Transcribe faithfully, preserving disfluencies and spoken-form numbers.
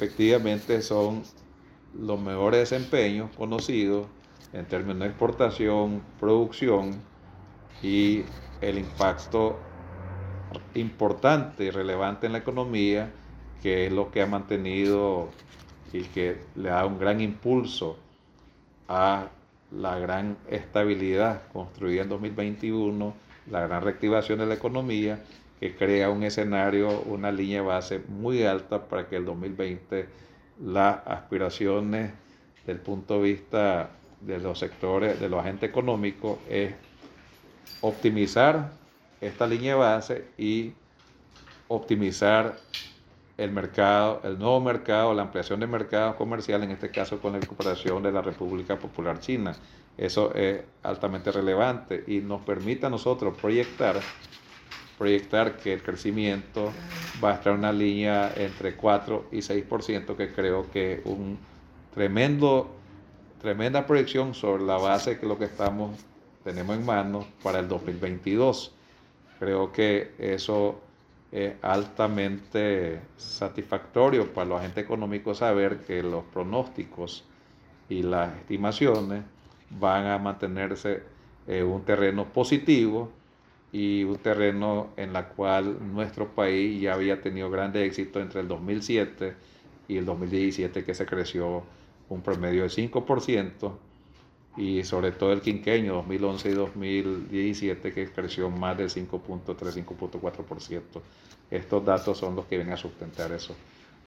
efectivamente son los mejores desempeños conocidos en términos de exportación, producción y el impacto importante y relevante en la economía, que es lo que ha mantenido y que le da un gran impulso a la gran estabilidad construida en dos mil veintiuno, la gran reactivación de la economía, que crea un escenario, una línea de base muy alta para que el dos mil veinte las aspiraciones del punto de vista de los sectores, de los agentes económicos, es optimizar esta línea de base y optimizar el mercado, el nuevo mercado, la ampliación de mercados comerciales, en este caso con la recuperación de la República Popular China. Eso es altamente relevante y nos permite a nosotros proyectar, proyectar que el crecimiento va a estar en una línea entre cuatro y seis por ciento, que creo que es un tremendo, tremenda proyección sobre la base que lo que estamos, tenemos en manos para el dos mil veintidós. Creo que eso es altamente satisfactorio para los agentes económicos saber que los pronósticos y las estimaciones van a mantenerse en un terreno positivo y un terreno en la cual nuestro país ya había tenido grandes éxitos entre el dos mil siete y el dos mil diecisiete, que se creció un promedio de cinco por ciento, y sobre todo el quinquenio dos mil once y dos mil diecisiete, que creció más del cinco punto tres, cinco punto cuatro por ciento. Estos datos son los que vienen a sustentar eso.